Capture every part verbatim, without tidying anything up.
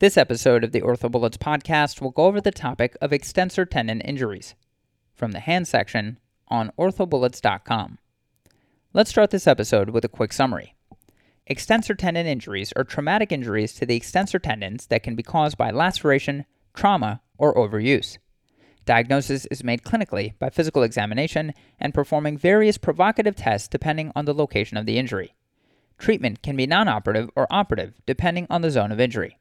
This episode of the OrthoBullets podcast will go over the topic of extensor tendon injuries from the hand section on ortho bullets dot com. Let's start this episode with a quick summary. Extensor tendon injuries are traumatic injuries to the extensor tendons that can be caused by laceration, trauma, or overuse. Diagnosis is made clinically by physical examination and performing various provocative tests depending on the location of the injury. Treatment can be non-operative or operative depending on the zone of injury.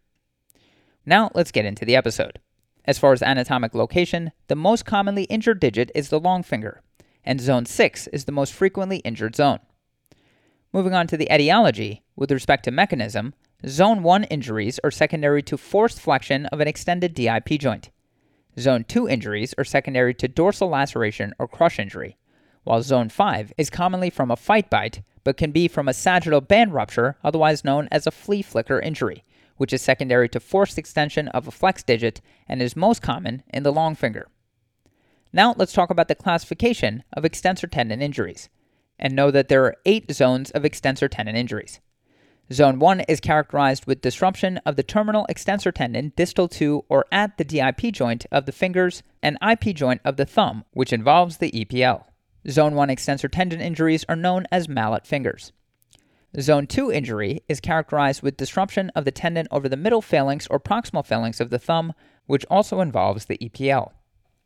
Now let's get into the episode. As far as anatomic location, the most commonly injured digit is the long finger, and zone six is the most frequently injured zone. Moving on to the etiology, with respect to mechanism, zone one injuries are secondary to forced flexion of an extended D I P joint. Zone two injuries are secondary to dorsal laceration or crush injury, while zone five is commonly from a fight bite, but can be from a sagittal band rupture, otherwise known as a flea flicker injury, which is secondary to forced extension of a flex digit and is most common in the long finger. Now let's talk about the classification of extensor tendon injuries, and know that there are eight zones of extensor tendon injuries. Zone one is characterized with disruption of the terminal extensor tendon distal to or at the D I P joint of the fingers and I P joint of the thumb, which involves the E P L. Zone one extensor tendon injuries are known as mallet fingers. Zone two injury is characterized with disruption of the tendon over the middle phalanx or proximal phalanx of the thumb, which also involves the E P L.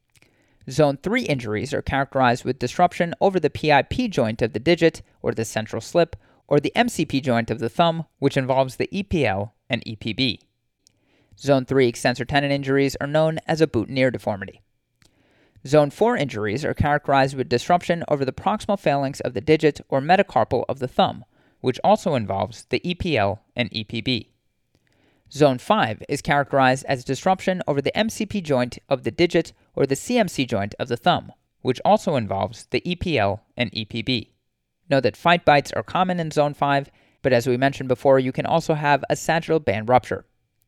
Zone three injuries are characterized with disruption over the P I P joint of the digit or the central slip, or the M C P joint of the thumb, which involves the E P L and E P B. Zone three extensor tendon injuries are known as a boutonniere deformity. Zone four injuries are characterized with disruption over the proximal phalanx of the digit or metacarpal of the thumb, which also involves the E P L and E P B. Zone five is characterized as disruption over the M C P joint of the digit or the C M C joint of the thumb, which also involves the E P L and E P B. Know that fight bites are common in Zone five, but as we mentioned before, you can also have a sagittal band rupture.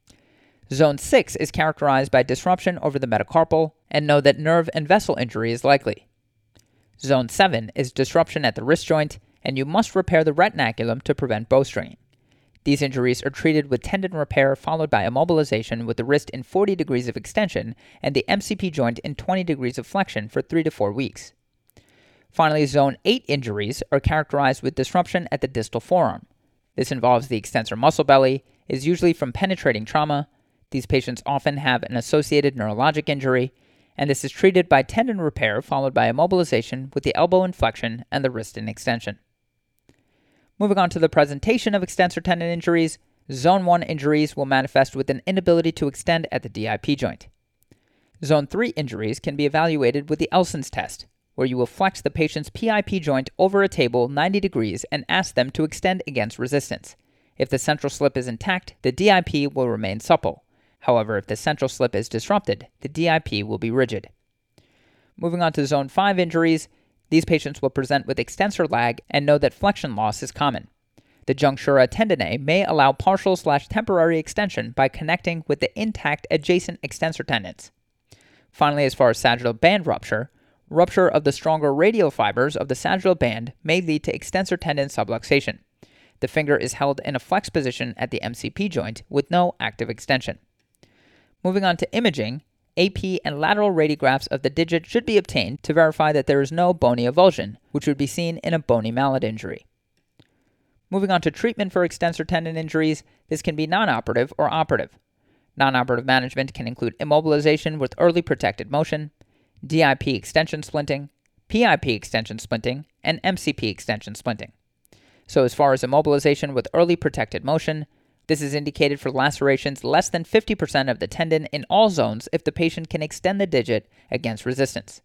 Zone six is characterized by disruption over the metacarpal, and know that nerve and vessel injury is likely. Zone seven is disruption at the wrist joint, and you must repair the retinaculum to prevent bowstringing. These injuries are treated with tendon repair followed by immobilization with the wrist in forty degrees of extension and the M C P joint in twenty degrees of flexion for three to four weeks. Finally, Zone eight injuries are characterized with disruption at the distal forearm. This involves the extensor muscle belly, is usually from penetrating trauma. These patients often have an associated neurologic injury, and this is treated by tendon repair followed by immobilization with the elbow in flexion and the wrist in extension. Moving on to the presentation of extensor tendon injuries, Zone one injuries will manifest with an inability to extend at the D I P joint. Zone three injuries can be evaluated with the Elson's test, where you will flex the patient's P I P joint over a table ninety degrees and ask them to extend against resistance. If the central slip is intact, the D I P will remain supple. However, if the central slip is disrupted, the D I P will be rigid. Moving on to Zone five injuries, these patients will present with extensor lag and know that flexion loss is common. The junctura tendineae may allow partial slash temporary extension by connecting with the intact adjacent extensor tendons. Finally, as far as sagittal band rupture, rupture of the stronger radial fibers of the sagittal band may lead to extensor tendon subluxation. The finger is held in a flex position at the M C P joint with no active extension. Moving on to imaging, A P and lateral radiographs of the digit should be obtained to verify that there is no bony avulsion, which would be seen in a bony mallet injury. Moving on to treatment for extensor tendon injuries, this can be non-operative or operative. Non-operative management can include immobilization with early protected motion, D I P extension splinting, P I P extension splinting, and M C P extension splinting. So as far as immobilization with early protected motion, this is indicated for lacerations less than fifty percent of the tendon in all zones if the patient can extend the digit against resistance.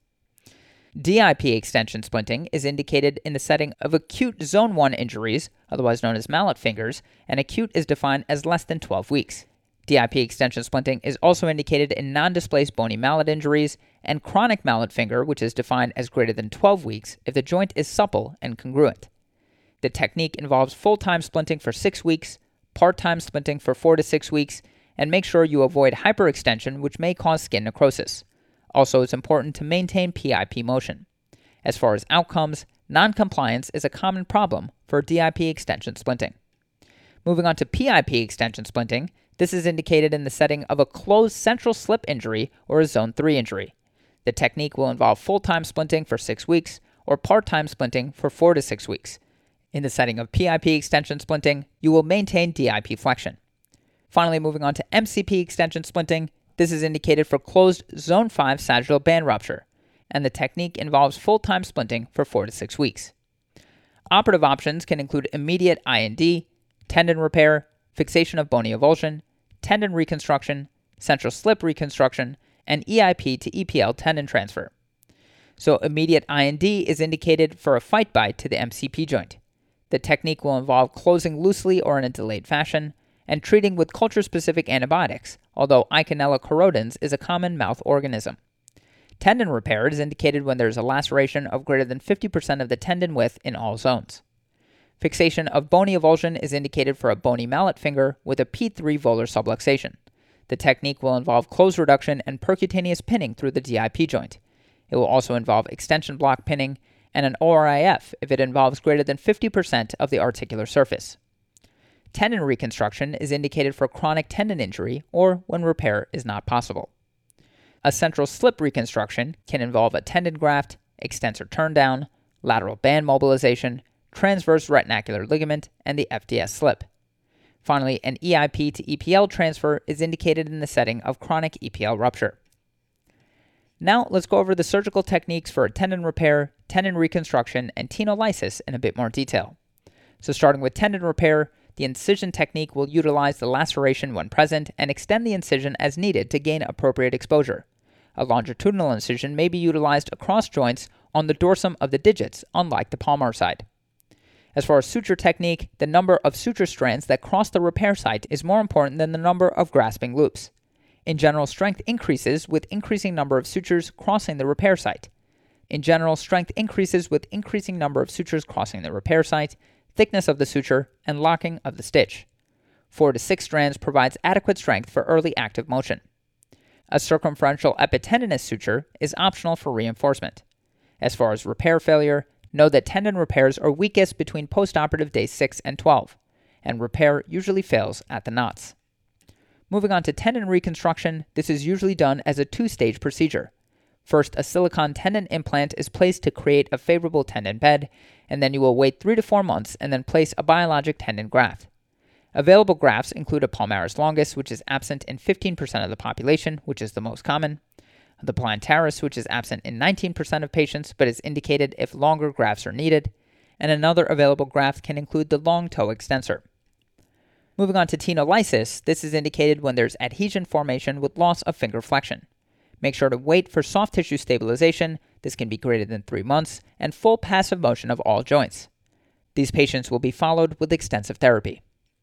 D I P extension splinting is indicated in the setting of acute Zone one injuries, otherwise known as mallet fingers, and acute is defined as less than twelve weeks. D I P extension splinting is also indicated in non-displaced bony mallet injuries and chronic mallet finger, which is defined as greater than twelve weeks if the joint is supple and congruent. The technique involves full-time splinting for six weeks, part-time splinting for four to six weeks, and make sure you avoid hyperextension, which may cause skin necrosis. Also, it's important to maintain P I P motion. As far as outcomes, non-compliance is a common problem for D I P extension splinting. Moving on to P I P extension splinting, This is indicated in the setting of a closed central slip injury or a zone three injury. The technique will involve full-time splinting for six weeks or part-time splinting for four to six weeks. In the setting of P I P extension splinting, you will maintain D I P flexion. Finally, moving on to M C P extension splinting, this is indicated for closed zone five sagittal band rupture, and the technique involves full-time splinting for four to six weeks. Operative options can include immediate I N D, tendon repair, fixation of bony avulsion, tendon reconstruction, central slip reconstruction, and E I P to E P L tendon transfer. So immediate I N D is indicated for a fight bite to the M C P joint. The technique will involve closing loosely or in a delayed fashion, and treating with culture-specific antibiotics, although Eikenella corrodens is a common mouth organism. Tendon repair is indicated when there is a laceration of greater than fifty percent of the tendon width in all zones. Fixation of bony avulsion is indicated for a bony mallet finger with a P three volar subluxation. The technique will involve close reduction and percutaneous pinning through the D I P joint. It will also involve extension block pinning and an O R I F if it involves greater than fifty percent of the articular surface. Tendon reconstruction is indicated for chronic tendon injury or when repair is not possible. A central slip reconstruction can involve a tendon graft, extensor turndown, lateral band mobilization, transverse retinacular ligament, and the F D S slip. Finally, an E I P to E P L transfer is indicated in the setting of chronic E P L rupture. Now, let's go over the surgical techniques for tendon repair, tendon reconstruction, and tenolysis in a bit more detail. So starting with tendon repair, the incision technique will utilize the laceration when present and extend the incision as needed to gain appropriate exposure. A longitudinal incision may be utilized across joints on the dorsum of the digits, unlike the palmar side. As far as suture technique, the number of suture strands that cross the repair site is more important than the number of grasping loops. In general, strength increases with increasing number of sutures crossing the repair site. In general, strength increases with increasing number of sutures crossing the repair site, thickness of the suture, and locking of the stitch. Four to six strands provides adequate strength for early active motion. A circumferential epitendinous suture is optional for reinforcement. As far as repair failure, know that tendon repairs are weakest between postoperative days six and twelve, and repair usually fails at the knots. Moving on to tendon reconstruction, this is usually done as a two-stage procedure. First, a silicone tendon implant is placed to create a favorable tendon bed, and then you will wait three to four months and then place a biologic tendon graft. Available grafts include a palmaris longus, which is absent in fifteen percent of the population, which is the most common, the plantaris, which is absent in nineteen percent of patients but is indicated if longer grafts are needed, and another available graft can include the long toe extensor. Moving on to tenolysis, this is indicated when there's adhesion formation with loss of finger flexion. Make sure to wait for soft tissue stabilization, this can be greater than three months, and full passive motion of all joints. These patients will be followed with extensive therapy.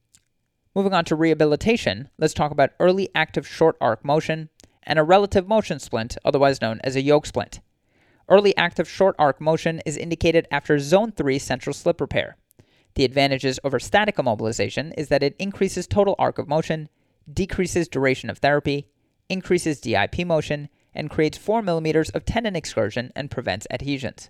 Moving on to rehabilitation, let's talk about early active short arc motion and a relative motion splint, otherwise known as a yoke splint. Early active short arc motion is indicated after zone three central slip repair. The advantages over static immobilization is that it increases total arc of motion, decreases duration of therapy, increases D I P motion, and creates four millimeters of tendon excursion and prevents adhesions.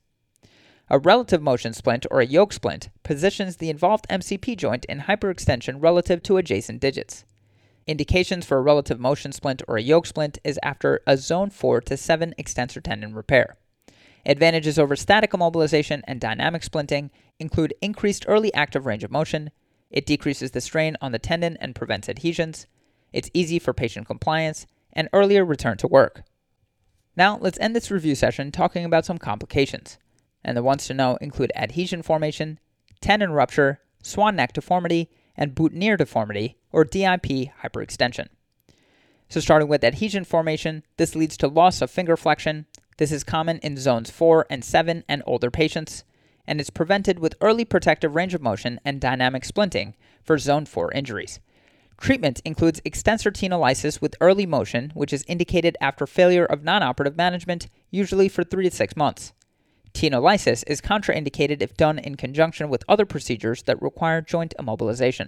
A relative motion splint or a yoke splint positions the involved M C P joint in hyperextension relative to adjacent digits. Indications for a relative motion splint or a yoke splint is after a zone four to seven extensor tendon repair. Advantages over static immobilization and dynamic splinting include increased early active range of motion, it decreases the strain on the tendon and prevents adhesions, it's easy for patient compliance, and earlier return to work. Now, let's end this review session talking about some complications, and the ones to know include adhesion formation, tendon rupture, swan neck deformity, and boutonniere deformity, or D I P hyperextension. So starting with adhesion formation, this leads to loss of finger flexion. This is common in zones four and seven and older patients, and is prevented with early protective range of motion and dynamic splinting for zone four injuries. Treatment includes extensor tenolysis with early motion, which is indicated after failure of non-operative management, usually for three to six months. Tenolysis is contraindicated if done in conjunction with other procedures that require joint immobilization.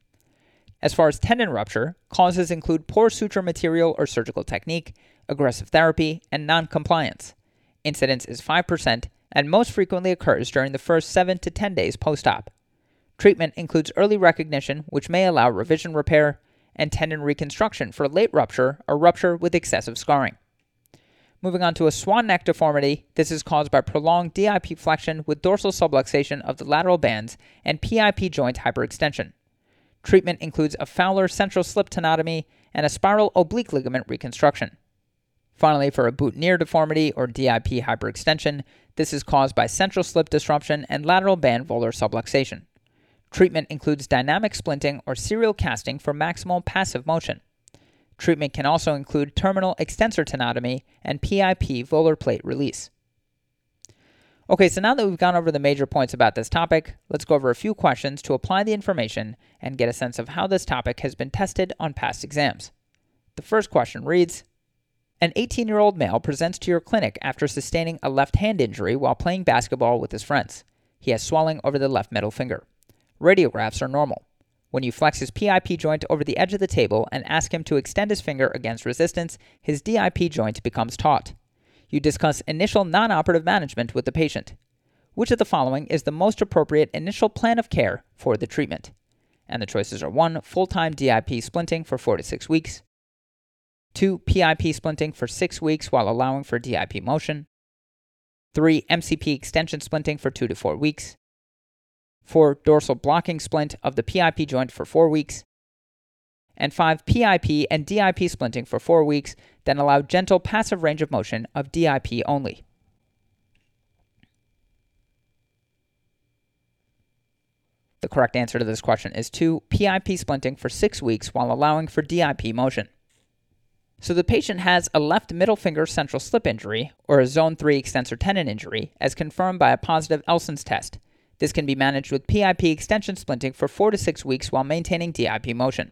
As far as tendon rupture, causes include poor suture material or surgical technique, aggressive therapy, and non-compliance. Incidence is five percent and most frequently occurs during the first seven to ten days post-op. Treatment includes early recognition, which may allow revision repair, and tendon reconstruction for late rupture or rupture with excessive scarring. Moving on to a swan neck deformity, this is caused by prolonged D I P flexion with dorsal subluxation of the lateral bands and P I P joint hyperextension. Treatment includes a Fowler central slip tenotomy and a spiral oblique ligament reconstruction. Finally, for a boutonniere deformity or D I P hyperextension, this is caused by central slip disruption and lateral band volar subluxation. Treatment includes dynamic splinting or serial casting for maximal passive motion. Treatment can also include terminal extensor tenotomy and P I P volar plate release. Okay, so now that we've gone over the major points about this topic, let's go over a few questions to apply the information and get a sense of how this topic has been tested on past exams. The first question reads, an eighteen-year-old male presents to your clinic after sustaining a left hand injury while playing basketball with his friends. He has swelling over the left middle finger. Radiographs are normal. When you flex his P I P joint over the edge of the table and ask him to extend his finger against resistance, his D I P joint becomes taut. You discuss initial non-operative management with the patient. Which of the following is the most appropriate initial plan of care for the treatment? And the choices are one. Full-time D I P splinting for four to six weeks. two. P I P splinting for six weeks while allowing for D I P motion. three. M C P extension splinting for two to four weeks. four. Dorsal blocking splint of the P I P joint for four weeks. And five. P I P and D I P splinting for four weeks, then allow gentle passive range of motion of D I P only. The correct answer to this question is two. P I P splinting for six weeks while allowing for D I P motion. So the patient has a left middle finger central slip injury, or a zone three extensor tendon injury, as confirmed by a positive Elson's test. This can be managed with P I P extension splinting for four to six weeks while maintaining D I P motion.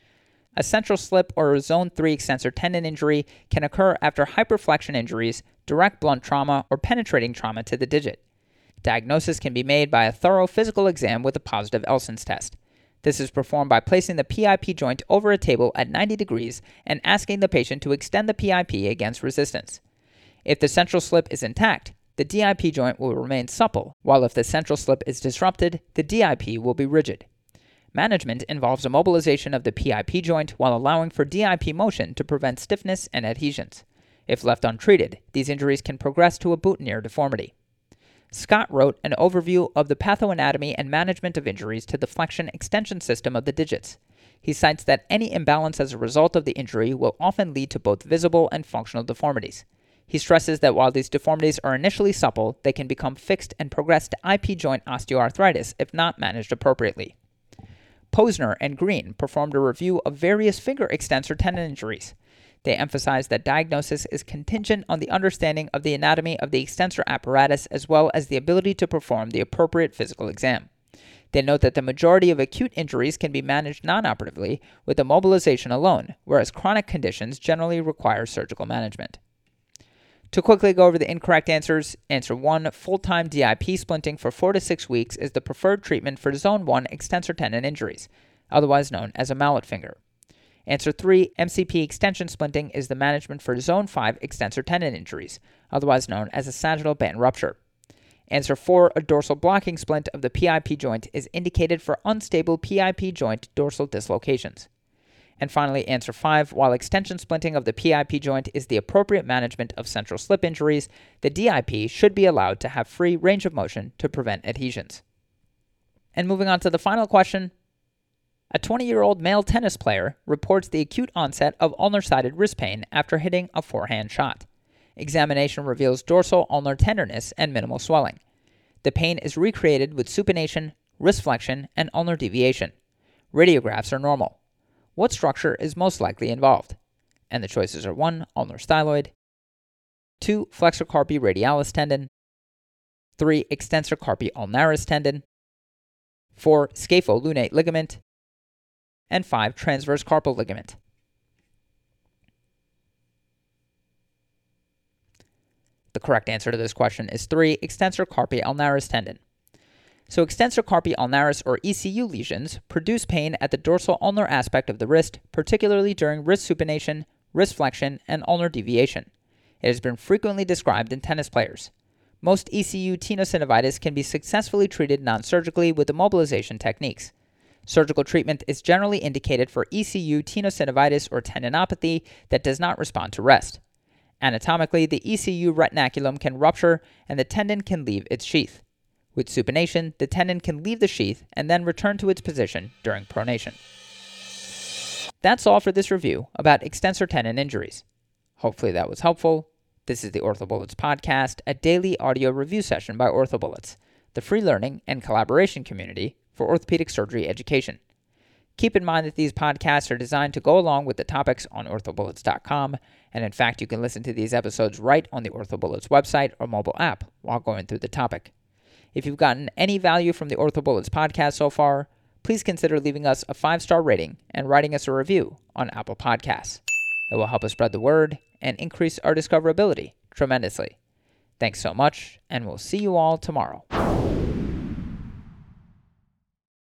A central slip or a zone three extensor tendon injury can occur after hyperflexion injuries, direct blunt trauma, or penetrating trauma to the digit. Diagnosis can be made by a thorough physical exam with a positive Elson's test. This is performed by placing the P I P joint over a table at ninety degrees and asking the patient to extend the P I P against resistance. If the central slip is intact, the D I P joint will remain supple, while if the central slip is disrupted, the D I P will be rigid. Management involves immobilization of the P I P joint while allowing for D I P motion to prevent stiffness and adhesions. If left untreated, these injuries can progress to a boutonniere deformity. Scott wrote an overview of the pathoanatomy and management of injuries to the flexion-extension system of the digits. He cites that any imbalance as a result of the injury will often lead to both visible and functional deformities. He stresses that while these deformities are initially supple, they can become fixed and progress to I P joint osteoarthritis if not managed appropriately. Posner and Green performed a review of various finger extensor tendon injuries. They emphasized that diagnosis is contingent on the understanding of the anatomy of the extensor apparatus as well as the ability to perform the appropriate physical exam. They note that the majority of acute injuries can be managed non-operatively with immobilization alone, whereas chronic conditions generally require surgical management. To quickly go over the incorrect answers, answer one, full-time D I P splinting for four to six weeks is the preferred treatment for zone one extensor tendon injuries, otherwise known as a mallet finger. Answer three, M C P extension splinting is the management for zone five extensor tendon injuries, otherwise known as a sagittal band rupture. Answer four, a dorsal blocking splint of the P I P joint is indicated for unstable P I P joint dorsal dislocations. And finally, answer five, while extension splinting of the P I P joint is the appropriate management of central slip injuries, the D I P should be allowed to have free range of motion to prevent adhesions. And moving on to the final question, a twenty-year-old male tennis player reports the acute onset of ulnar-sided wrist pain after hitting a forehand shot. Examination reveals dorsal ulnar tenderness and minimal swelling. The pain is recreated with supination, wrist flexion, and ulnar deviation. Radiographs are normal. What structure is most likely involved? And the choices are one, ulnar styloid, two, flexor carpi radialis tendon, three, extensor carpi ulnaris tendon, four, scapholunate ligament, and five, transverse carpal ligament. The correct answer to this question is three, extensor carpi ulnaris tendon. So extensor carpi ulnaris, or E C U lesions, produce pain at the dorsal ulnar aspect of the wrist, particularly during wrist supination, wrist flexion, and ulnar deviation. It has been frequently described in tennis players. Most E C U tenosynovitis can be successfully treated non-surgically with immobilization techniques. Surgical treatment is generally indicated for E C U tenosynovitis or tendinopathy that does not respond to rest. Anatomically, the E C U retinaculum can rupture and the tendon can leave its sheath. With supination, the tendon can leave the sheath and then return to its position during pronation. That's all for this review about extensor tendon injuries. Hopefully that was helpful. This is the OrthoBullets podcast, a daily audio review session by OrthoBullets, the free learning and collaboration community for orthopedic surgery education. Keep in mind that these podcasts are designed to go along with the topics on ortho bullets dot com, and in fact, you can listen to these episodes right on the OrthoBullets website or mobile app while going through the topic. If you've gotten any value from the OrthoBullets podcast so far, please consider leaving us a five-star rating and writing us a review on Apple Podcasts. It will help us spread the word and increase our discoverability tremendously. Thanks so much, and we'll see you all tomorrow.